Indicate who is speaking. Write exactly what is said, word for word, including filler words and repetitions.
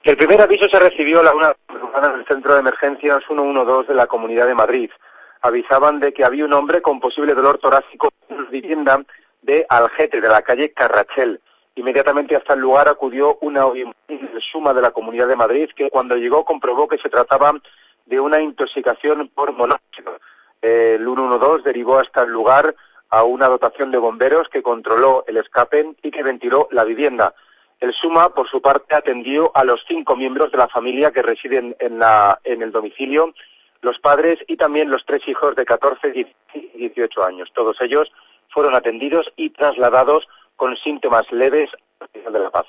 Speaker 1: El primer aviso se recibió a la una en el centro de emergencias ciento doce de la Comunidad de Madrid. Avisaban de que había un hombre con posible dolor torácico en la vivienda de Algete, de la calle Carrachel. Inmediatamente hasta el lugar acudió una suma de la Comunidad de Madrid, que cuando llegó comprobó que se trataba de una intoxicación por monóxido. Eh, el ciento doce derivó hasta el lugar a una dotación de bomberos que controló el escape y que ventiló la vivienda. El SUMA, por su parte, atendió a los cinco miembros de la familia que residen en, la, en el domicilio, los padres y también los tres hijos de catorce, diecisiete y dieciocho años. Todos ellos fueron atendidos y trasladados con síntomas leves al Hospital de La Paz.